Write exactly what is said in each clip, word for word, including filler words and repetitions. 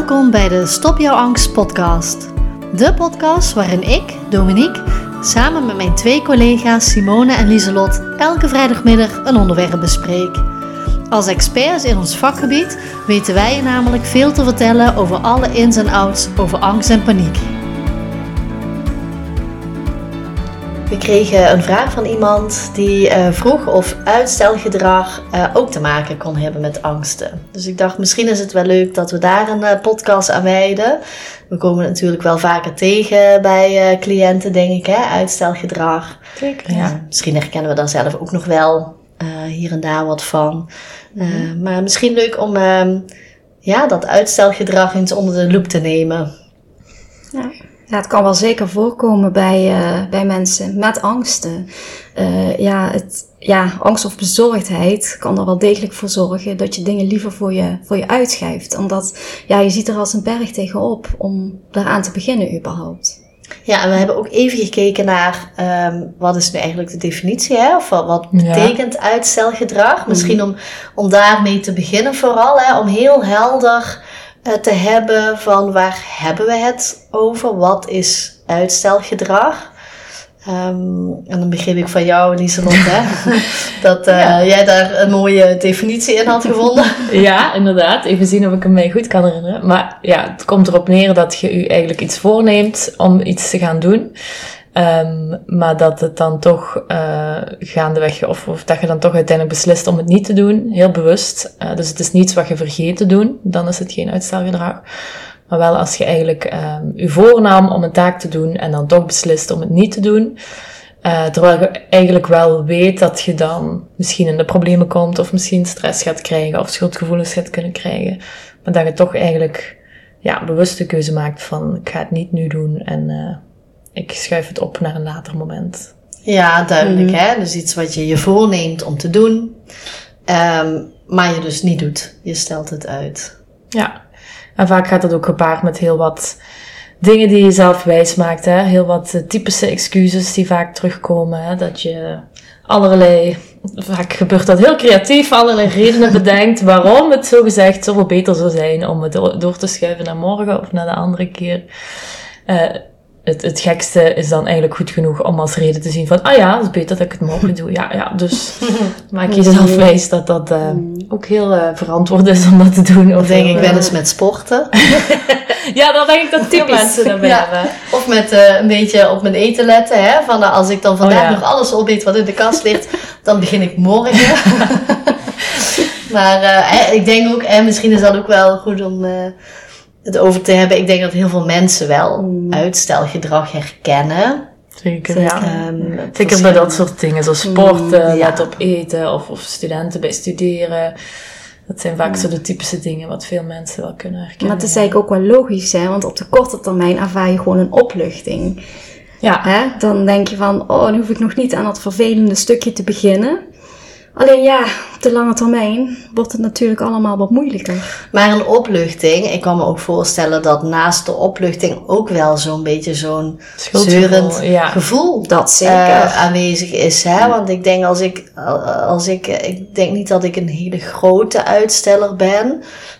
Welkom bij de Stop Jouw Angst podcast. De podcast waarin ik, Dominique, samen met mijn twee collega's Simone en Lieselot elke vrijdagmiddag een onderwerp bespreek. Als experts in ons vakgebied weten wij je namelijk veel te vertellen over alle ins en outs over angst en paniek. We kregen een vraag van iemand die uh, vroeg of uitstelgedrag uh, ook te maken kon hebben met angsten. Dus ik dacht, misschien is het wel leuk dat we daar een uh, podcast aan wijden. We komen het natuurlijk wel vaker tegen bij uh, cliënten, denk ik, hè? Uitstelgedrag. Zeker, ja. Uh, misschien herkennen we daar zelf ook nog wel uh, hier en daar wat van. Uh, mm-hmm. Maar misschien leuk om uh, ja, dat uitstelgedrag eens onder de loep te nemen. Ja. Ja, het kan wel zeker voorkomen bij, uh, bij mensen met angsten. Uh, ja, het, ja, angst of bezorgdheid kan er wel degelijk voor zorgen dat je dingen liever voor je, voor je uitschuift. Omdat ja, je ziet er als een berg tegenop om daaraan te beginnen überhaupt. Ja, en we hebben ook even gekeken naar um, wat is nu eigenlijk de definitie, hè? Of wat, wat betekent ja. uitstelgedrag. Mm. Misschien om, om daarmee te beginnen vooral, hè? Om heel helder te hebben van waar hebben we het over, wat is uitstelgedrag. Um, en dan begreep ik van jou, Lieselot, hè, dat uh, ja. jij daar een mooie definitie in had gevonden. Ja, inderdaad. Even zien of ik hem mij goed kan herinneren. Maar ja, het komt erop neer dat je u eigenlijk iets voorneemt om iets te gaan doen. Um, maar dat het dan toch uh, gaandeweg, of, of dat je dan toch uiteindelijk beslist om het niet te doen, heel bewust. Uh, dus het is niets wat je vergeet te doen, dan is het geen uitstelgedrag. Maar wel als je eigenlijk um, je voornam om een taak te doen en dan toch beslist om het niet te doen. Uh, terwijl je eigenlijk wel weet dat je dan misschien in de problemen komt, of misschien stress gaat krijgen, of schuldgevoelens gaat kunnen krijgen. Maar dat je toch eigenlijk ja, bewust de keuze maakt van, ik ga het niet nu doen en uh, ik schuif het op naar een later moment. Ja, duidelijk, mm. hè. Dus iets wat je je voorneemt om te doen, um, maar je dus niet doet. Je stelt het uit. Ja, en vaak gaat dat ook gepaard met heel wat dingen die je zelf wijs maakt, hè. Heel wat uh, typische excuses die vaak terugkomen, hè. Dat je allerlei, vaak gebeurt dat heel creatief, allerlei redenen bedenkt waarom het zogezegd zoveel beter zou zijn om het door te schuiven naar morgen of naar de andere keer. Uh, Het, het gekste is dan eigenlijk goed genoeg om als reden te zien van, ah ja, het is beter dat ik het morgen doe. Ja, ja, dus maak je zelf wijs dat dat uh, ook heel uh, verantwoord is om dat te doen. Of denk ik wel eens met sporten. Ja, dan denk ik dat veel mensen daarbij ja. hebben. Of met uh, een beetje op mijn eten letten, hè. Van, uh, als ik dan vandaag oh, ja. nog alles opeet wat in de kast ligt, dan begin ik morgen. Maar uh, ik denk ook, en misschien is dat ook wel goed om Uh, het over te hebben. Ik denk dat heel veel mensen wel mm. uitstelgedrag herkennen. Zeker, ja. Um, Zeker bij dat soort dingen, zoals sporten, mm, ja. let op eten, of, of studenten bij studeren. Dat zijn vaak mm. zo de typische dingen wat veel mensen wel kunnen herkennen. Maar het is eigenlijk ook wel logisch, hè? Want op de korte termijn ervaar je gewoon een opluchting. Ja. Hè? Dan denk je van, oh, nu hoef ik nog niet aan dat vervelende stukje te beginnen. Alleen ja, op de lange termijn wordt het natuurlijk allemaal wat moeilijker. Maar een opluchting, ik kan me ook voorstellen dat naast de opluchting ook wel zo'n beetje zo'n zeurend ja. gevoel dat zeker. Uh, aanwezig is. Hè? Want ik denk als ik, als ik, ik denk niet dat ik een hele grote uitsteller ben.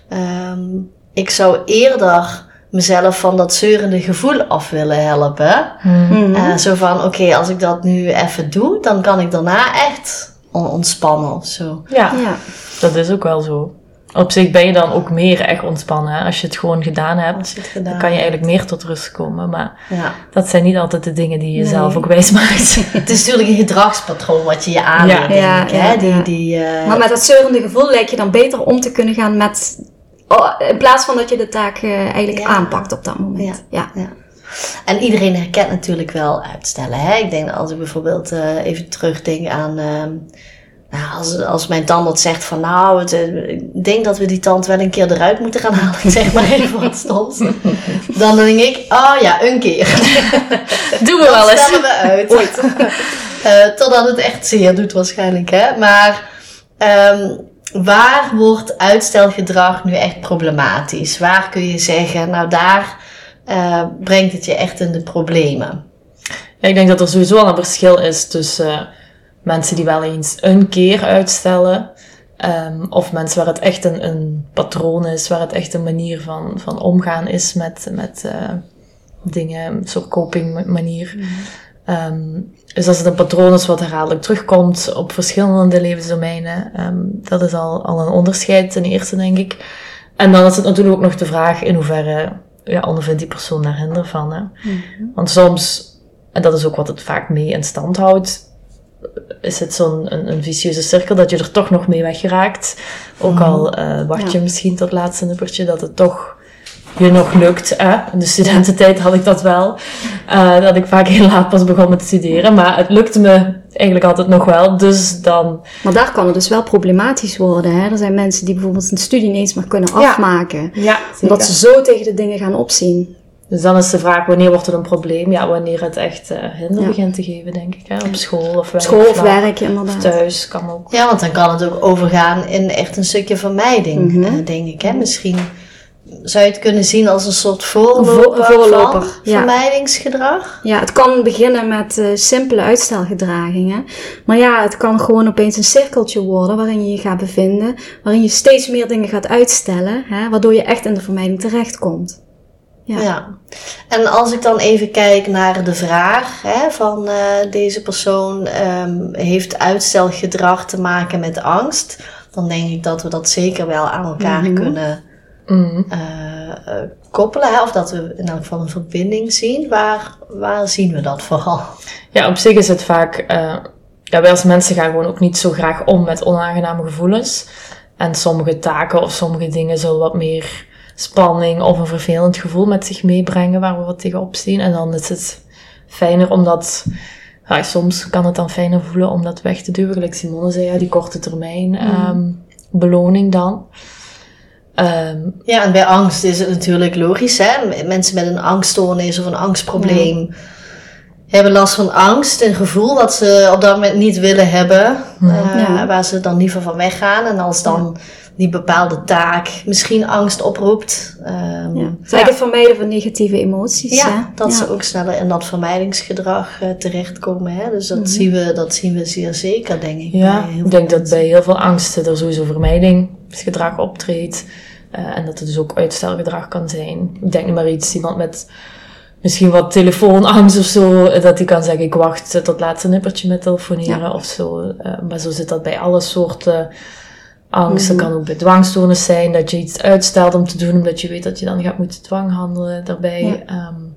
Um, ik zou eerder mezelf van dat zeurende gevoel af willen helpen. Mm-hmm. Uh, zo van, oké, okay, als ik dat nu even doe, dan kan ik daarna echt ontspannen of zo. Ja, ja, dat is ook wel zo. Op zich ben je dan ook meer echt ontspannen. Hè? Als je het gewoon gedaan hebt, het gedaan dan kan je eigenlijk meer tot rust komen. Maar ja. dat zijn niet altijd de dingen die je nee. zelf ook wijs maakt. Het is natuurlijk een gedragspatroon wat je je aanleert, ja. denk ja, ik. Ja, hè? ja. Die, die, uh... Maar met dat zeurende gevoel lijkt je dan beter om te kunnen gaan met Oh, in plaats van dat je de taak uh, eigenlijk ja. aanpakt op dat moment. Ja. Ja. Ja. En iedereen herkent natuurlijk wel uitstellen. Hè? Ik denk dat als ik bijvoorbeeld uh, even terugdenk aan Uh, nou, als, als mijn tandarts zegt van nou, het, uh, ik denk dat we die tand wel een keer eruit moeten gaan halen. Zeg maar even wat stoms. Dan denk ik, oh ja, een keer. Doen we wel eens. Dat stellen we uit. Ooit. uh, totdat het echt zeer doet waarschijnlijk. Hè? Maar Um, waar wordt uitstelgedrag nu echt problematisch? Waar kun je zeggen, nou daar uh, brengt het je echt in de problemen? Ja, ik denk dat er sowieso al een verschil is tussen uh, mensen die wel eens een keer uitstellen Um, of mensen waar het echt een, een patroon is, waar het echt een manier van, van omgaan is met, met uh, dingen, een soort coping manier. Mm. Um, dus als het een patroon is wat herhaaldelijk terugkomt op verschillende levensdomeinen, um, dat is al, al een onderscheid ten eerste, denk ik. En dan is het natuurlijk ook nog de vraag in hoeverre ja, ondervindt die persoon daar hinder van. Hè? Mm-hmm. Want soms, en dat is ook wat het vaak mee in stand houdt, is het zo'n een, een vicieuze cirkel dat je er toch nog mee weggeraakt. Ook mm-hmm. al uh, wacht je ja. misschien tot het laatste nippertje, dat het toch je nog lukt. Hè? In de studententijd had ik dat wel. Uh, dat ik vaak heel laat pas begon met studeren. Maar het lukte me eigenlijk altijd nog wel. Dus dan... Maar daar kan het dus wel problematisch worden. Hè? Er zijn mensen die bijvoorbeeld een studie niet eens meer kunnen afmaken. Ja, ja, omdat ze zo tegen de dingen gaan opzien. Dus dan is de vraag, wanneer wordt het een probleem? Ja, wanneer het echt uh, hinder ja. begint te geven, denk ik. Hè? Op school of werk. School of werk, inderdaad. Of thuis, kan ook. Ja, want dan kan het ook overgaan in echt een stukje vermijding, mm-hmm. uh, denk ik. Hè? Misschien zou je het kunnen zien als een soort voorloper, voorloper van ja. vermijdingsgedrag. Ja, het kan beginnen met uh, simpele uitstelgedragingen. Maar ja, het kan gewoon opeens een cirkeltje worden waarin je je gaat bevinden. Waarin je steeds meer dingen gaat uitstellen. Hè, waardoor je echt in de vermijding terechtkomt. Ja. ja, en als ik dan even kijk naar de vraag hè, van uh, deze persoon, um, heeft uitstelgedrag te maken met angst? Dan denk ik dat we dat zeker wel aan elkaar mm-hmm. kunnen mm-hmm. Uh, uh, koppelen. Hè, of dat we in elk geval een verbinding zien. Waar, waar zien we dat vooral? Ja, op zich is het vaak, uh, ja, wij als mensen gaan gewoon ook niet zo graag om met onaangename gevoelens. En sommige taken of sommige dingen zullen wat meer spanning of een vervelend gevoel met zich meebrengen waar we wat tegenop zien. En dan is het fijner omdat, ja, soms kan het dan fijner voelen om dat weg te duwen. Gelijk Simone zei, ja, die korte termijn mm. um, beloning dan. Um, ja, en bij angst is het natuurlijk logisch, hè. Mensen met een angststoornis of een angstprobleem mm. hebben last van angst. Een gevoel wat ze op dat moment niet willen hebben. Mm. Uh, ja. Waar ze dan liever van weggaan. En als dan ja. die bepaalde taak misschien angst oproept. Um, ja. Het is eigenlijk het vermijden van negatieve emoties. Ja, hè? dat ja. ze ook sneller in dat vermijdingsgedrag uh, terechtkomen. Hè? Dus dat, mm-hmm. zien we, dat zien we zeer zeker, denk ik. Ja, ik denk dat bij heel veel angsten er sowieso vermijdingsgedrag optreedt. Uh, en dat het dus ook uitstelgedrag kan zijn. Ik denk nu maar iets, iemand met misschien wat telefoonangst of zo, dat die kan zeggen, ik wacht tot het laatste nippertje met telefoneren ja. of zo. Uh, maar zo zit dat bij alle soorten angst. Mm-hmm. Dat kan ook bij dwangstoornis zijn, dat je iets uitstelt om te doen, omdat je weet dat je dan gaat moeten dwanghandelen daarbij. Ja. Um,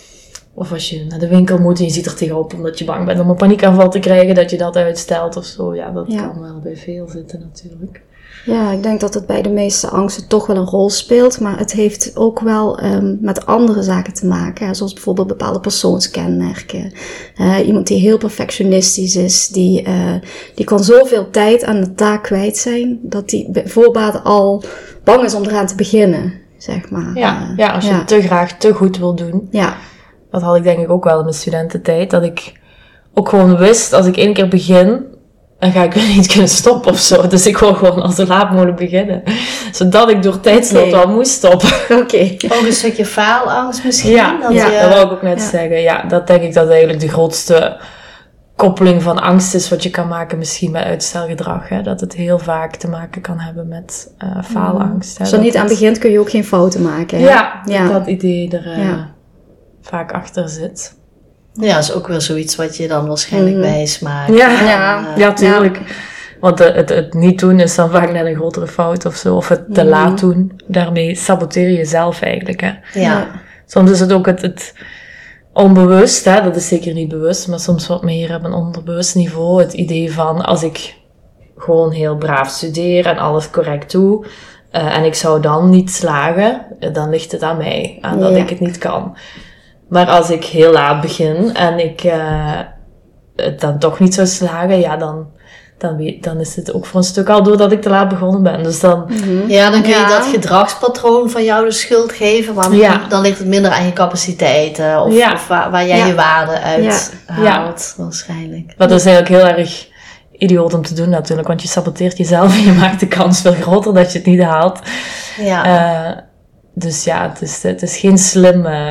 of als je naar de winkel moet en je ziet er tegenop omdat je bang bent om een paniekaanval te krijgen, dat je dat uitstelt of zo. Ja, dat ja. kan wel bij veel zitten natuurlijk. Ja, ik denk dat het bij de meeste angsten toch wel een rol speelt, maar het heeft ook wel um, met andere zaken te maken, hè, zoals bijvoorbeeld bepaalde persoonskenmerken. Uh, iemand die heel perfectionistisch is, die, uh, die kan zoveel tijd aan de taak kwijt zijn, dat die bij voorbaat al bang is om eraan te beginnen, zeg maar. Ja, uh, ja als je ja. het te graag te goed wil doen. Ja. Dat had ik denk ik ook wel in mijn studententijd, dat ik ook gewoon wist, als ik één keer begin, dan ga ik weer niet kunnen stoppen of zo. Dus ik wil gewoon al zo laat mogelijk beginnen. Zodat ik door tijdslot okay. wel moest stoppen. Oké. Okay. Ook een stukje faalangst misschien? Ja, dat, ja. Je... dat wou ik ook net ja. zeggen. Ja, dat denk ik dat eigenlijk de grootste koppeling van angst is wat je kan maken misschien met uitstelgedrag. Hè? Dat het heel vaak te maken kan hebben met uh, faalangst. Hè? Als je er niet aan begint kun je ook geen fouten maken. Hè? Ja, ja, dat dat idee er uh, ja. vaak achter zit. Ja, dat is ook weer zoiets wat je dan waarschijnlijk mm. wijs maakt. Ja, ja, uh, ja tuurlijk. Ja. Want het, het, het niet doen is dan vaak net een grotere fout of zo. Of het te mm. laat doen. Daarmee saboteer je jezelf eigenlijk. Hè. Ja. Soms is het ook het, het onbewust. Hè. Dat is zeker niet bewust. Maar soms wat meer op een onderbewust niveau. Het idee van als ik gewoon heel braaf studeer en alles correct doe. Uh, en ik zou dan niet slagen. Dan ligt het aan mij. Aan dat ja. ik het niet kan. Maar als ik heel laat begin en ik uh, het dan toch niet zou slagen, ja, dan, dan, weet, dan is het ook voor een stuk al doordat ik te laat begonnen ben. Dus dan, mm-hmm. Ja, dan kun je ja. dat gedragspatroon van jou de schuld geven, maar ja. dan ligt het minder aan je capaciteiten of, ja. of waar, waar jij ja. je waarde uit ja. haalt, ja. waarschijnlijk. Maar dat is eigenlijk heel erg idioot om te doen natuurlijk, want je saboteert jezelf en je maakt de kans veel groter dat je het niet haalt. Ja. Uh, dus ja, het is, het is geen slim... Uh,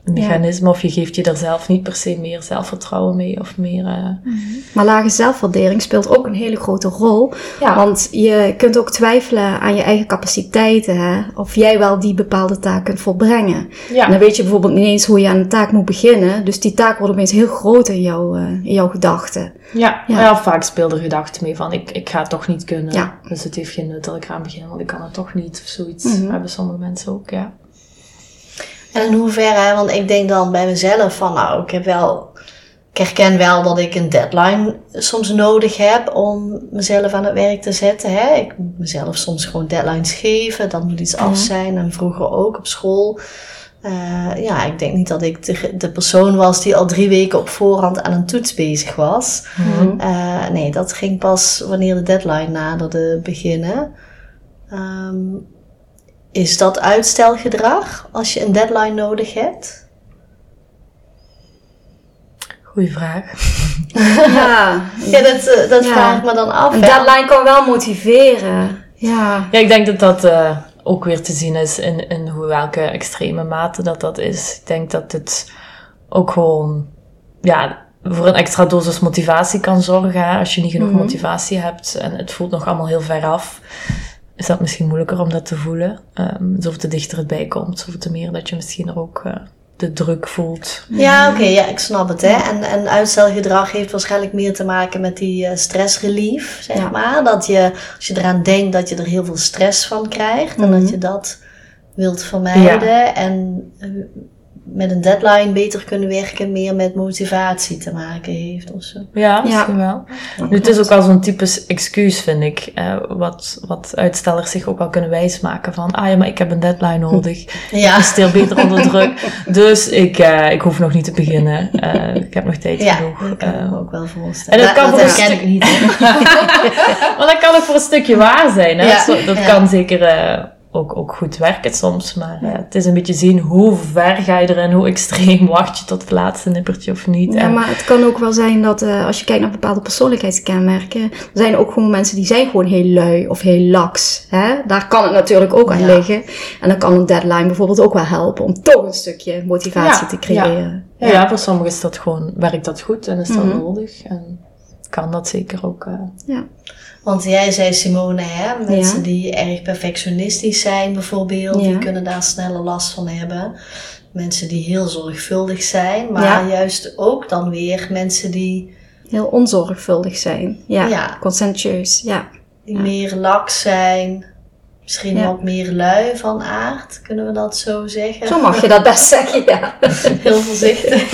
mechanisme. Ja. Of je geeft je er zelf niet per se meer zelfvertrouwen mee. Of meer, uh... mm-hmm. Maar lage zelfwaardering speelt ook een hele grote rol. Ja. Want je kunt ook twijfelen aan je eigen capaciteiten. Hè? Of jij wel die bepaalde taak kunt volbrengen. Ja. En dan weet je bijvoorbeeld niet eens hoe je aan een taak moet beginnen. Dus die taak wordt opeens heel groot in, jou, uh, in jouw gedachten. Ja, ja. ja, vaak speelt er gedachte mee van ik, ik ga het toch niet kunnen. Ja. Dus het heeft geen nut dat ik eraan begin, want ik kan het toch niet. Of zoiets mm-hmm. hebben sommige mensen ook, ja. En in hoeverre, want ik denk dan bij mezelf van nou, ik heb wel, ik herken wel dat ik een deadline soms nodig heb om mezelf aan het werk te zetten. Hè? Ik moet mezelf soms gewoon deadlines geven, dat moet iets af zijn en vroeger ook op school. Uh, ja, ik denk niet dat ik de, de persoon was die al drie weken op voorhand aan een toets bezig was. Mm-hmm. Uh, nee, dat ging pas wanneer de deadline naderde beginnen. Um, Is dat uitstelgedrag als je een deadline nodig hebt? Goeie vraag. Ja, ja dat, dat ja. vraag ik me dan af. Een deadline kan wel motiveren. Ja, ja ik denk dat dat uh, ook weer te zien is in, in hoe, welke extreme mate dat dat is. Ik denk dat het ook gewoon ja, voor een extra dosis motivatie kan zorgen. Hè? Als je niet genoeg mm-hmm. motivatie hebt en het voelt nog allemaal heel ver af. Is dat misschien moeilijker om dat te voelen. Um, zoveel te dichter het bij komt, zoveel te meer dat je misschien er ook uh, de druk voelt. Ja, oké, okay, ja, ik snap het. Hè. En, en uitstelgedrag heeft waarschijnlijk meer te maken met die uh, stressrelief, zeg ja. maar. Dat je, als je eraan denkt, dat je er heel veel stress van krijgt. Mm-hmm. En dat je dat wilt vermijden. Ja. En uh, met een deadline beter kunnen werken, meer met motivatie te maken heeft of zo. Ja, misschien ja. wel. Ja, nu, het is ook wel zo'n typisch excuus, vind ik. Uh, wat, wat uitstellers zich ook wel kunnen wijsmaken van, ah ja, maar ik heb een deadline nodig. Ja. Ik stil beter onder druk. Dus ik, uh, ik hoef nog niet te beginnen. Uh, ik heb nog tijd ja, genoeg. Ja, dat kan ik me ook wel voorstellen. En dat, dat, kan dat herken stu- ik niet. Maar dat kan ook voor een stukje waar zijn. Hè? Ja. Zo, dat ja. kan zeker... Uh, Ook, ook goed werken soms, maar uh, het is een beetje zien hoe ver ga je erin, hoe extreem wacht je tot het laatste nippertje of niet. Ja, en... maar het kan ook wel zijn dat uh, als je kijkt naar bepaalde persoonlijkheidskenmerken, er zijn ook gewoon mensen die zijn gewoon heel lui of heel laks. Hè? Daar kan het natuurlijk ook aan ja. liggen. En dan kan een deadline bijvoorbeeld ook wel helpen om toch een stukje motivatie ja, te creëren. Ja. Ja. ja, voor sommigen is dat gewoon, werkt dat goed en is dat mm-hmm. nodig. En kan dat zeker ook. Uh... Ja. Want jij zei, Simone, hè, mensen ja. die erg perfectionistisch zijn bijvoorbeeld, ja. die kunnen daar sneller last van hebben. Mensen die heel zorgvuldig zijn, maar ja. juist ook dan weer mensen die... heel onzorgvuldig zijn, ja, ja. conscientieus, ja. Die ja. meer laks zijn, misschien ja. wat meer lui van aard, kunnen we dat zo zeggen? Zo mag je dat best zeggen, ja. Heel voorzichtig.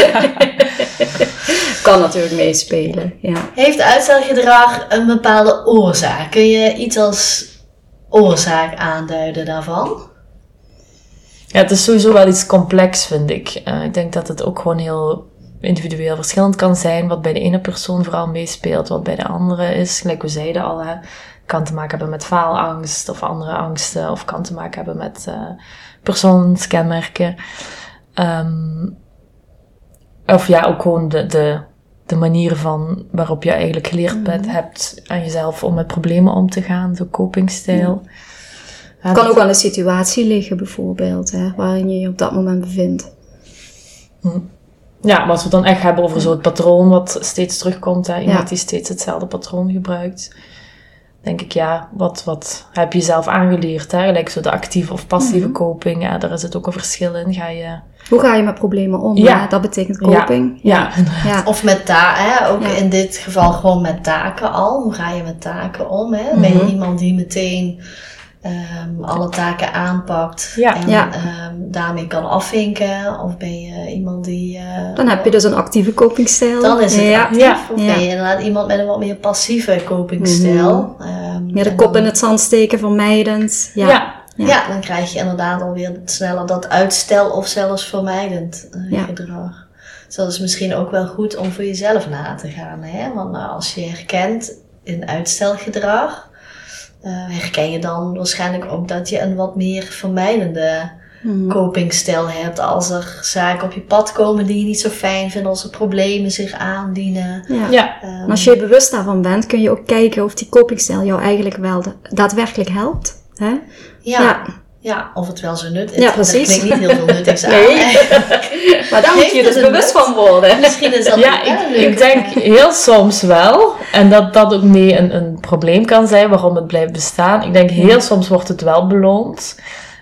Kan natuurlijk meespelen, ja. Heeft uitstelgedrag een bepaalde oorzaak? Kun je iets als oorzaak aanduiden daarvan? Ja, het is sowieso wel iets complex, vind ik. Uh, ik denk dat het ook gewoon heel individueel verschillend kan zijn. Wat bij de ene persoon vooral meespeelt, wat bij de andere is. Gelijk we zeiden al, hè, kan te maken hebben met faalangst of andere angsten. Of kan te maken hebben met uh, persoonskenmerken. Um, of ja, ook gewoon de... de de manier van waarop je eigenlijk geleerd bent, mm-hmm. hebt aan jezelf om met problemen om te gaan, de copingstijl. Ja. Het kan ook aan de situatie liggen bijvoorbeeld, hè, waarin je je op dat moment bevindt. Ja, maar als we het dan echt hebben over zo'n patroon wat steeds terugkomt, hè, iemand ja. die steeds hetzelfde patroon gebruikt, denk ik, ja, wat, wat heb je zelf aangeleerd, hè? Gelijk zo de actieve of passieve mm-hmm. coping, ja, daar is het ook een verschil in. Ga je... Hoe ga je met problemen om? Ja. Ja, dat betekent coping. Ja. Ja. Ja. Of met taken, ook ja. in dit geval gewoon met taken al. Hoe ga je met taken om? Hè? Mm-hmm. Ben je iemand die meteen um, alle taken aanpakt ja. en ja. Um, daarmee kan afvinken? Of ben je iemand die... Uh, dan heb je dus een actieve copingstijl. Dan is het ja. actief. Ja. Of ben je inderdaad iemand met een wat meer passieve copingstijl? Mm-hmm. Um, ja, de kop dan, in het zand steken, vermijdend. Ja. ja. Ja. ja, dan krijg je inderdaad alweer sneller dat uitstel of zelfs vermijdend uh, ja. gedrag. Dus dat is misschien ook wel goed om voor jezelf na te gaan. Hè? Want uh, als je herkent in uitstelgedrag, uh, herken je dan waarschijnlijk ook dat je een wat meer vermijdende mm. copingstijl hebt. Als er zaken op je pad komen die je niet zo fijn vindt, als er problemen zich aandienen. Ja. Ja. Um, als je je bewust daarvan bent, kun je ook kijken of die copingstijl jou eigenlijk wel de, daadwerkelijk helpt. Hè? Ja. ja. Ja, of het wel zo nut is. Ja, precies. Er klinkt niet heel veel nuttigs aan. Nee. Maar daar moet je dus bewust van worden. Misschien is dat ja, ik, ik denk heel soms wel. En dat dat ook mee een, een probleem kan zijn waarom het blijft bestaan. Ik denk heel soms wordt het wel beloond.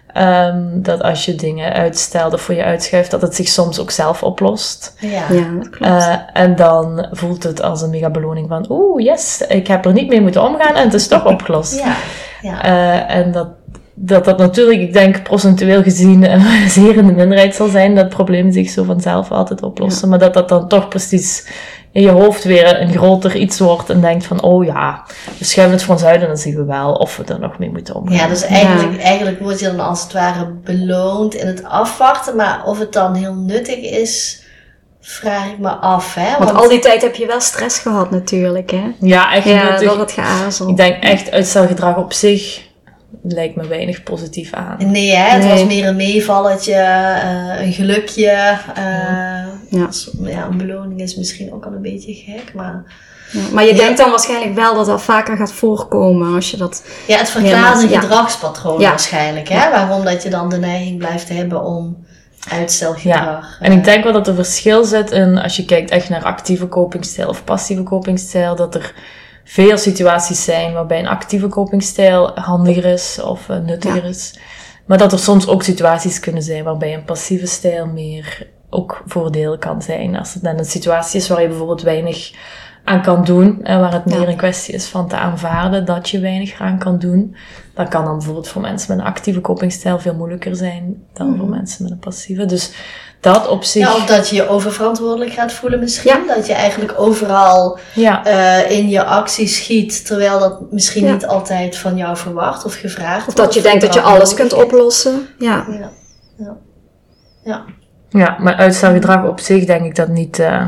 Um, dat als je dingen uitstelt of voor je uitschuift, dat het zich soms ook zelf oplost. Ja, ja dat klopt. Uh, en dan voelt het als een mega beloning van, oeh, yes, ik heb er niet mee moeten omgaan en het is toch opgelost. Ja, ja. Uh, en dat, dat dat natuurlijk, ik denk, procentueel gezien uh, zeer in de minderheid zal zijn, dat problemen zich zo vanzelf altijd oplossen. Ja. Maar dat dat dan toch precies in je hoofd weer een groter iets wordt en denkt van, oh ja, we schuiven het voor ons uit en dan zien we wel of we er nog mee moeten omgaan. Ja, dus eigenlijk, ja. eigenlijk word je dan als het ware beloond in het afwachten, maar of het dan heel nuttig is, vraag ik me af. Hè? Want, Want al die tijd heb je wel stress gehad natuurlijk, hè? Ja, echt ja, nuttig. wel wat geaarzeld. Ik denk echt, uitstelgedrag op zich lijkt me weinig positief aan. Nee, hè? Het nee. was meer een meevalletje, uh, een gelukje. Uh, ja. Dus, ja, een beloning is misschien ook al een beetje gek, maar... Ja, maar je ja. denkt dan waarschijnlijk wel dat dat vaker gaat voorkomen als je dat... Ja, het verklaart een ja. gedragspatroon ja. waarschijnlijk, hè? Ja. Waarom dat je dan de neiging blijft hebben om uitstelgedrag... Ja. En ik denk wel dat er verschil zit in, als je kijkt echt naar actieve copingstijl of passieve copingstijl, dat er veel situaties zijn waarbij een actieve copingstijl handiger is of uh, nuttiger ja. is. Maar dat er soms ook situaties kunnen zijn waarbij een passieve stijl meer ook voordeel kan zijn. Als het dan een situatie is waar je bijvoorbeeld weinig aan kan doen en waar het meer ja. een kwestie is van te aanvaarden dat je weinig aan kan doen, dat kan dan bijvoorbeeld voor mensen met een actieve copingstijl veel moeilijker zijn dan mm-hmm. voor mensen met een passieve. Dus dat op zich... Ja, of dat je je oververantwoordelijk gaat voelen misschien. Ja. Dat je eigenlijk overal ja. uh, in je actie schiet, terwijl dat misschien ja. niet altijd van jou verwacht of gevraagd wordt. Of dat je denkt dat je alles kunt oplossen. Ja. Ja. Ja. Ja. ja, maar uitstelgedrag op zich denk ik dat niet, uh,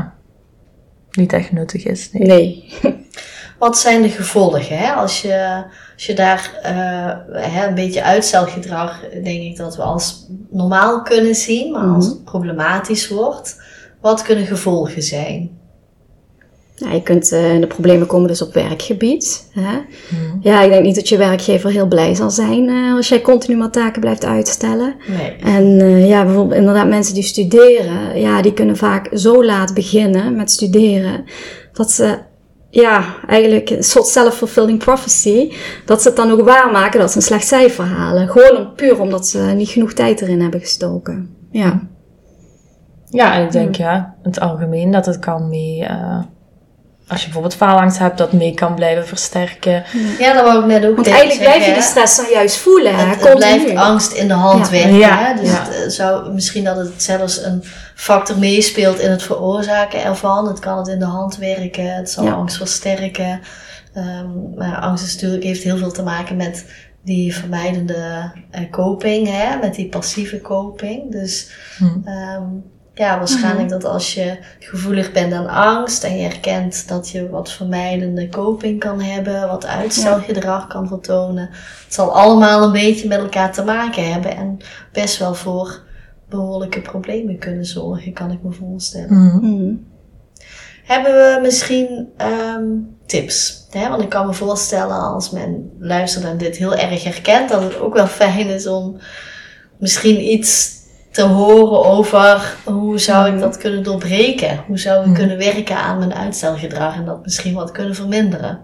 niet echt nuttig is. Nee. nee. Wat zijn de gevolgen, hè? Als je, als je daar uh, hè, een beetje uitstelgedrag, denk ik dat we als normaal kunnen zien, maar mm-hmm. als het problematisch wordt, wat kunnen gevolgen zijn? Ja, je kunt, uh, de problemen komen dus op werkgebied. Hè? Mm. Ja, ik denk niet dat je werkgever heel blij zal zijn uh, als jij continu maar taken blijft uitstellen. Nee. En uh, ja, bijvoorbeeld inderdaad mensen die studeren, ja, die kunnen vaak zo laat beginnen met studeren, dat ze... Ja, eigenlijk een soort self-fulfilling prophecy. Dat ze het dan ook waarmaken dat ze een slecht cijfer halen. Gewoon puur omdat ze niet genoeg tijd erin hebben gestoken. Ja. Ja, en ik denk ja, in het algemeen dat het kan mee... Uh, als je bijvoorbeeld faalangst hebt, dat mee kan blijven versterken. Ja, dat wou ik net ook Want eigenlijk zeggen, blijf je die stress dan juist voelen. Het, het blijft angst in de hand ja. werken. Ja. Hè? Dus ja. het zou misschien dat het zelfs een factor meespeelt in het veroorzaken ervan. Het kan het in de hand werken. Het zal ja. angst versterken. Um, maar angst is natuurlijk, heeft heel veel te maken met die vermijdende uh, coping. Hè? Met die passieve coping. Dus... Hm. Um, Ja, waarschijnlijk mm-hmm. dat als je gevoelig bent aan angst en je herkent dat je wat vermijdende coping kan hebben, wat uitstelgedrag ja. kan vertonen. Het zal allemaal een beetje met elkaar te maken hebben en best wel voor behoorlijke problemen kunnen zorgen, kan ik me voorstellen. Mm-hmm. Hebben we misschien um, tips? Hè? Want ik kan me voorstellen als men luistert en dit heel erg herkent, dat het ook wel fijn is om misschien iets te horen over hoe zou ik dat kunnen doorbreken? Hoe zou ik mm. kunnen werken aan mijn uitstelgedrag en dat misschien wat kunnen verminderen?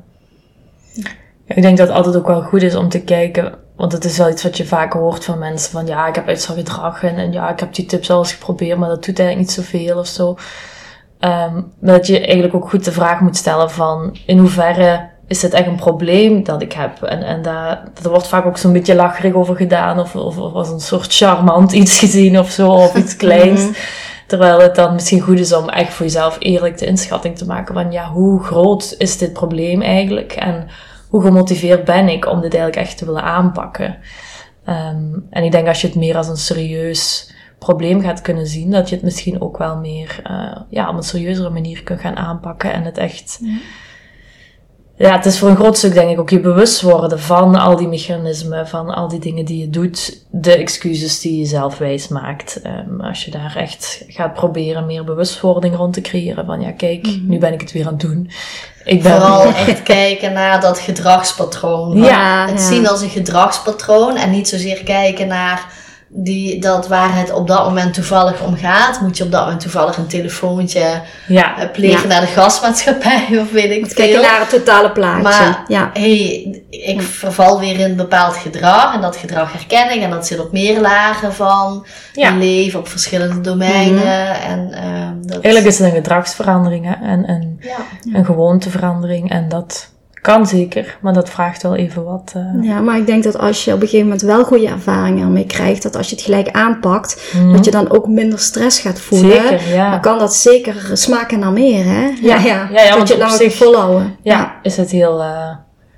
Ja, ik denk dat het altijd ook wel goed is om te kijken, want het is wel iets wat je vaak hoort van mensen van ja, ik heb uitstelgedrag en, en ja, ik heb die tips al eens geprobeerd, maar dat doet eigenlijk niet zoveel of zo. Um, dat je eigenlijk ook goed de vraag moet stellen van in hoeverre is het echt een probleem dat ik heb? En, en daar, daar wordt vaak ook zo'n beetje lacherig over gedaan. Of, of, of als een soort charmant iets gezien of zo. Of iets kleins. Mm-hmm. Terwijl het dan misschien goed is om echt voor jezelf eerlijk de inschatting te maken. Van ja, hoe groot is dit probleem eigenlijk? En hoe gemotiveerd ben ik om dit eigenlijk echt te willen aanpakken? Um, en ik denk als je het meer als een serieus probleem gaat kunnen zien. Dat je het misschien ook wel meer uh, ja, op een serieuzere manier kunt gaan aanpakken. En het echt... Mm. Ja, het is voor een groot stuk denk ik ook je bewust worden van al die mechanismen, van al die dingen die je doet, de excuses die je zelf wijs maakt. Um, als je daar echt gaat proberen meer bewustwording rond te creëren van ja, kijk, mm-hmm. nu ben ik het weer aan het doen. Ik ben Vooral echt kijken naar dat gedragspatroon. Ja, het ja. zien als een gedragspatroon en niet zozeer kijken naar die, dat waar het op dat moment toevallig om gaat. Moet je op dat moment toevallig een telefoontje ja. plegen ja. naar de gasmaatschappij of weet ik veel. Kijken naar het totale plaatje. Maar ja. hey, ik ja. verval weer in een bepaald gedrag en dat gedrag herken ik en dat zit op meer lagen van ja. je leven, op verschillende domeinen. Mm-hmm. En, um, dat... Eigenlijk is het een gedragsverandering hè? En, en ja. een gewoonteverandering en dat kan zeker, maar dat vraagt wel even wat. Uh... Ja, maar ik denk dat als je op een gegeven moment wel goede ervaringen ermee krijgt, dat als je het gelijk aanpakt, mm. dat je dan ook minder stress gaat voelen. Zeker, ja. Dan kan dat zeker smaken naar meer, hè? Ja, ja. ja. ja, ja dat je het langer zich... volhouden. Ja, ja, is het heel uh,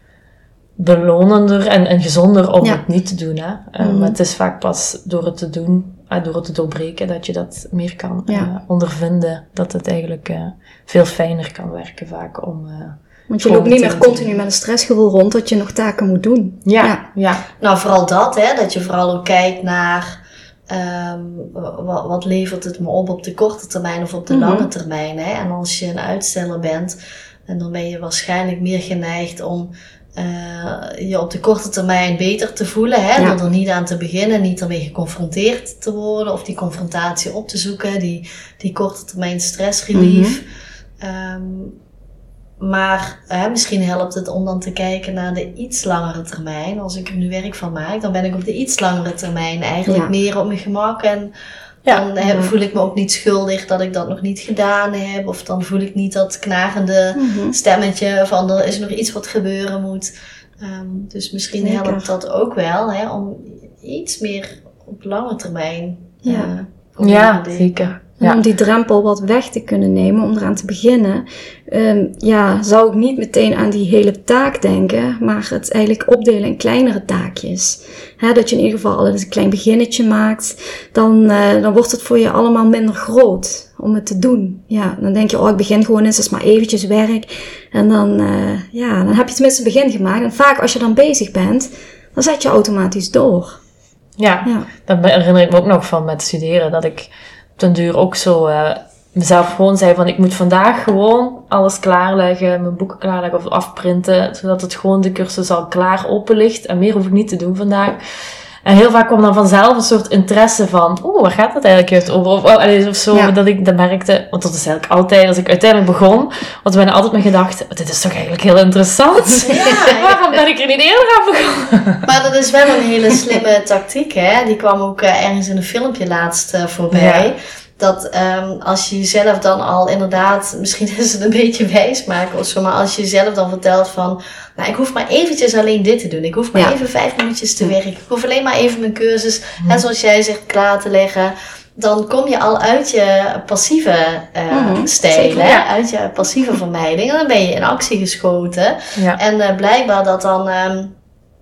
belonender en, en gezonder om ja. het niet te doen, hè? Uh, mm. Maar het is vaak pas door het te doen, uh, door het te doorbreken, dat je dat meer kan uh, ja. ondervinden. Dat het eigenlijk uh, veel fijner kan werken vaak om... Uh, Want je loopt niet meer continu met een stressgevoel rond dat je nog taken moet doen. Ja, ja. ja. Nou, vooral dat, hè. Dat je vooral ook kijkt naar um, wat, wat levert het me op op de korte termijn of op de mm-hmm. lange termijn. Hè. En als je een uitsteller bent, en dan ben je waarschijnlijk meer geneigd om uh, je op de korte termijn beter te voelen. Hè. Ja. Door er niet aan te beginnen, niet ermee geconfronteerd te worden of die confrontatie op te zoeken. Die, die korte termijn stressrelief. Mm-hmm. Um, Maar hè, misschien helpt het om dan te kijken naar de iets langere termijn. Als ik er nu werk van maak, dan ben ik op de iets langere termijn eigenlijk ja. meer op mijn gemak. En ja. dan hè, voel ik me ook niet schuldig dat ik dat nog niet gedaan heb. Of dan voel ik niet dat knagende mm-hmm. stemmetje van er is nog iets wat gebeuren moet. Um, dus misschien Zeker. helpt dat ook wel hè, om iets meer op lange termijn ja. uh, ja, zeker. Ja. Om die drempel wat weg te kunnen nemen, om eraan te beginnen, um, ja, zou ik niet meteen aan die hele taak denken, maar het eigenlijk opdelen in kleinere taakjes. He, dat je in ieder geval al een klein beginnetje maakt, dan, uh, dan wordt het voor je allemaal minder groot om het te doen. Ja, dan denk je, oh, ik begin gewoon eens, dat is maar eventjes werk. En dan, uh, ja, dan heb je tenminste een begin gemaakt. En vaak als je dan bezig bent, dan zet je automatisch door. Ja, ja. Dat herinner ik me ook nog van met studeren, dat ik ten duur ook zo uh, mezelf gewoon zei van ik moet vandaag gewoon alles klaarleggen, mijn boeken klaarleggen of afprinten, zodat het gewoon de cursus al klaar open ligt en meer hoef ik niet te doen vandaag. En heel vaak kwam dan vanzelf een soort interesse van, oeh, waar gaat het eigenlijk juist over? Of, of, of zo, ja. dat ik dat merkte, want dat is eigenlijk altijd, als ik uiteindelijk begon, was bijna altijd mijn gedachte, dit is toch eigenlijk heel interessant? Ja, waarom ben ik er niet eerder aan begonnen? Maar dat is wel een hele slimme tactiek, hè? Die kwam ook uh, ergens in een filmpje laatst uh, voorbij. Ja. Dat um, als je jezelf dan al inderdaad, misschien is het een beetje wijs maken of zo, maar als je jezelf dan vertelt van, nou ik hoef maar eventjes alleen dit te doen. Ik hoef maar ja. even vijf minuutjes te werken. Ik hoef alleen maar even mijn cursus, mm. en zoals jij zegt, klaar te leggen. Dan kom je al uit je passieve uh, mm-hmm. stijlen, ja. uit je passieve vermijding. En dan ben je in actie geschoten. Ja. En uh, blijkbaar dat dan um,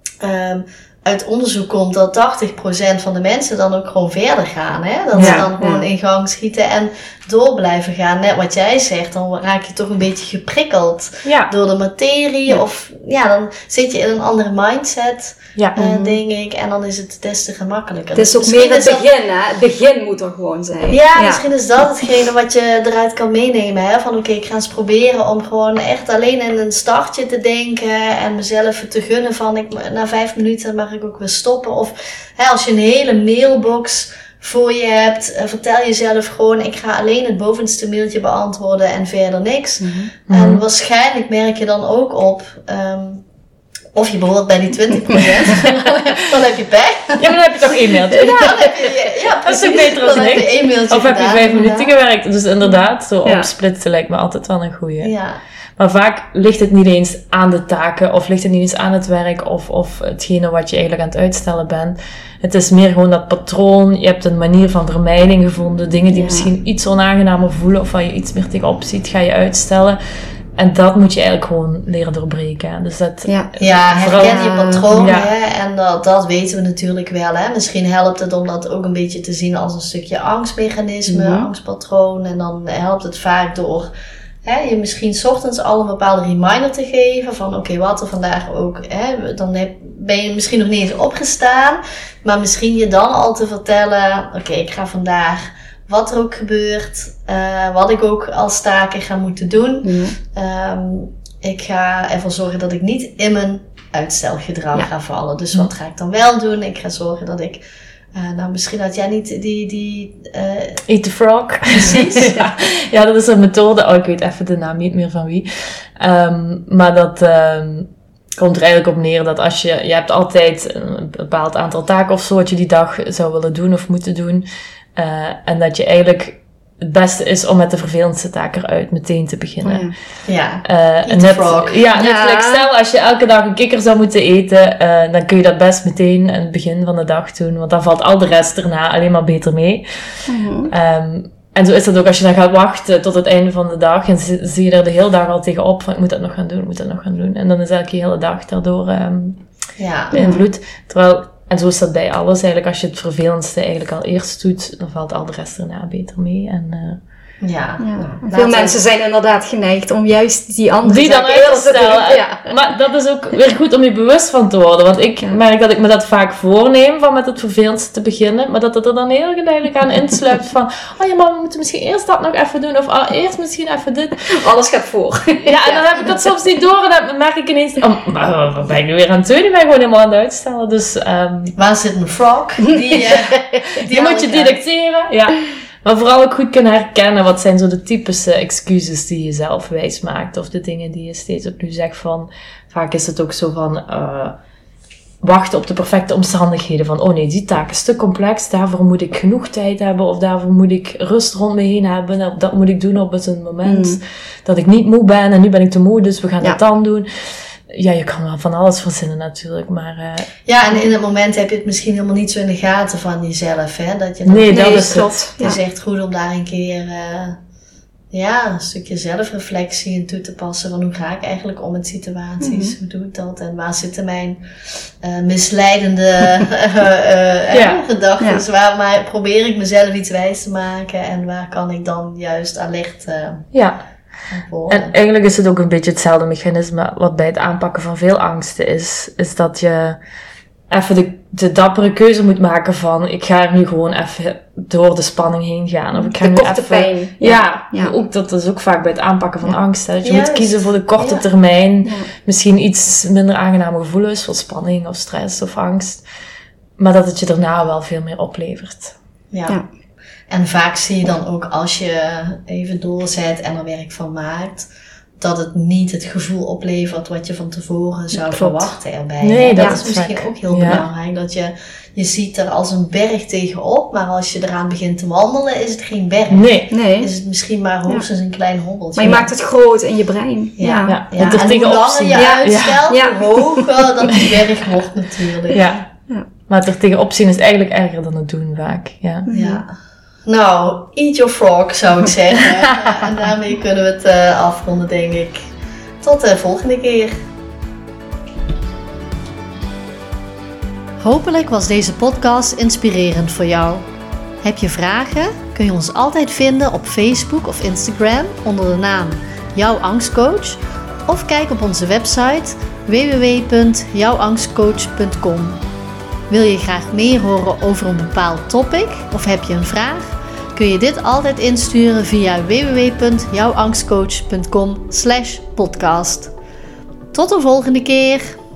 um, uit onderzoek komt dat tachtig procent van de mensen dan ook gewoon verder gaan. Hè? Dat ja, ze dan gewoon ja. in gang schieten en door blijven gaan. Net wat jij zegt, dan raak je toch een beetje geprikkeld ja. door de materie. Ja. Of ja, dan zit je in een andere mindset, ja. uh, mm-hmm. denk ik. En dan is het des te gemakkelijker. Het is ook meer het begin, hè? Het begin moet er gewoon zijn. Ja, ja, misschien is dat hetgene wat je eruit kan meenemen. Hè? Van oké, okay, ik ga eens proberen om gewoon echt alleen in een startje te denken. En mezelf te gunnen van ik, na vijf minuten mag ik ook weer stoppen. Of hè, als je een hele mailbox voor je hebt, uh, vertel jezelf gewoon, ik ga alleen het bovenste mailtje beantwoorden en verder niks. Mm-hmm. En waarschijnlijk merk je dan ook op, um, of je behoort bij die twintig procent, dan heb je pech. Ja, maar dan heb je toch één mailtje. Ja, dan heb je, ja, dat is toch beter dan niks. Heb je of heb je vijf minuten ja. gewerkt. Dus inderdaad, zo ja. opsplitsen lijkt me altijd wel een goeie. Ja. Maar vaak ligt het niet eens aan de taken, of ligt het niet eens aan het werk, of, of hetgene wat je eigenlijk aan het uitstellen bent. Het is meer gewoon dat patroon. Je hebt een manier van vermijding gevonden. Dingen die ja. misschien iets onaangenamer voelen, of waar je iets meer tegenop ziet, ga je uitstellen. En dat moet je eigenlijk gewoon leren doorbreken. Dus dat, ja, ja herken je patroon. Ja. Hè? En dat, dat weten we natuurlijk wel. Hè? Misschien helpt het om dat ook een beetje te zien als een stukje angstmechanisme, mm-hmm. angstpatroon. En dan helpt het vaak door hè, je misschien 's ochtends al een bepaalde reminder te geven van oké, okay, wat er vandaag ook, hè, dan heb, ben je misschien nog niet eens opgestaan, maar misschien je dan al te vertellen, oké, okay, ik ga vandaag, wat er ook gebeurt, uh, wat ik ook als taken ga moeten doen. Ja. Um, ik ga ervoor zorgen dat ik niet in mijn uitstelgedrag ja. ga vallen. Dus wat ga ik dan wel doen? Ik ga zorgen dat ik, uh, nou misschien had jij niet die... die uh... Eat the frog. Precies. ja. ja, dat is een methode. Oh, ik weet even de naam niet meer van wie. Um, maar dat... Um, komt er eigenlijk op neer dat als je... Je hebt altijd een bepaald aantal taken of zo wat je die dag zou willen doen of moeten doen. Uh, en dat je eigenlijk het beste is om met de vervelendste taak eruit meteen te beginnen. Oh ja, ja. Uh, net, ja, net ja. Stel als je elke dag een kikker zou moeten eten, uh, dan kun je dat best meteen aan het begin van de dag doen. Want dan valt al de rest erna alleen maar beter mee. Uh-huh. Um, en zo is dat ook als je dan gaat wachten tot het einde van de dag. En zie, zie je er de hele dag al tegenop van ik moet dat nog gaan doen, ik moet dat nog gaan doen. En dan is eigenlijk je hele dag daardoor um, ja. beïnvloed. Terwijl... En zo is dat bij alles eigenlijk. Als je het vervelendste eigenlijk al eerst doet, dan valt al de rest erna beter mee. En, uh, ja. ja. Veel mensen het... zijn inderdaad geneigd om juist die andere die dan uit te stellen. Ja. Maar dat is ook weer goed om je bewust van te worden. Want ik ja. merk dat ik me dat vaak voorneem van met het vervelendste te beginnen. Maar dat het er dan heel geleidelijk aan insluipt van... Oh ja, maar we moeten misschien eerst dat nog even doen. Of oh, eerst misschien even dit. Alles gaat voor. Ja, en dan heb ik dat soms niet door. En dan merk ik ineens... Oh, maar wat ben ik nu weer aan het doen? Die ben ik gewoon helemaal aan het uitstellen. Dus... Um, waar zit mijn frog? Die, uh, die, die moet je detecteren. Ja. Maar vooral ook goed kunnen herkennen. Wat zijn zo de typische excuses die je zelf wijs maakt. Of de dingen die je steeds opnieuw zegt van... Vaak is het ook zo van... Uh, wachten op de perfecte omstandigheden. Van, oh nee, die taak is te complex. Daarvoor moet ik genoeg tijd hebben. Of daarvoor moet ik rust rond me heen hebben. Dat moet ik doen op het moment mm. dat ik niet moe ben. En nu ben ik te moe, dus we gaan ja. dat dan doen. Ja, je kan wel van alles verzinnen natuurlijk, maar... Uh... Ja, en in het moment heb je het misschien helemaal niet zo in de gaten van jezelf, hè? Dat je dan... Nee, dat is het. Het is ja. echt goed om daar een keer... Uh, ja, een stukje zelfreflectie in toe te passen. Van hoe ga ik eigenlijk om met situaties? Mm-hmm. Hoe doe ik dat? En waar zitten mijn uh, misleidende uh, uh, ja. gedachten? Ja. Waar maar, probeer ik mezelf iets wijs te maken? En waar kan ik dan juist alert... Uh, ja. En eigenlijk is het ook een beetje hetzelfde mechanisme wat bij het aanpakken van veel angsten is. Is dat je even de, de dappere keuze moet maken van ik ga er nu gewoon even door de spanning heen gaan. Of ik ga de nu korte even, pijn. Ja, ja, ja. Ook, dat is ook vaak bij het aanpakken van ja. angst. Hè, dat je Juist. moet kiezen voor de korte ja. termijn. Ja. Misschien iets minder aangename gevoelens, zoals spanning of stress of angst. Maar dat het je daarna wel veel meer oplevert. Ja. ja. En vaak zie je dan ook als je even doorzet en er werk van maakt, dat het niet het gevoel oplevert wat je van tevoren zou Klopt. verwachten erbij. Nee, dat, dat is is misschien vaak. ook heel ja. belangrijk. Dat je, je ziet er als een berg tegenop, maar als je eraan begint te wandelen, is het geen berg. Nee. nee. Is het misschien maar hoogstens ja. een klein hobbeltje. Maar je maakt het groot in je brein. Ja. ja. ja. ja. En hoe langer je ja. uitstelt, ja. hoe hoger dat die berg wordt natuurlijk. Ja. ja. Maar het er tegenop zien is eigenlijk erger dan het doen vaak. Ja. ja. Nou, eat your frog zou ik zeggen. En daarmee kunnen we het uh, afronden, denk ik. Tot de volgende keer. Hopelijk was deze podcast inspirerend voor jou. Heb je vragen? Kun je ons altijd vinden op Facebook of Instagram onder de naam Jouw Angstcoach. Of kijk op onze website w w w punt jouw angstcoach punt com. Wil je graag meer horen over een bepaald topic of heb je een vraag? Kun je dit altijd insturen via w w w punt jouw angstcoach punt com slash podcast. Tot de volgende keer!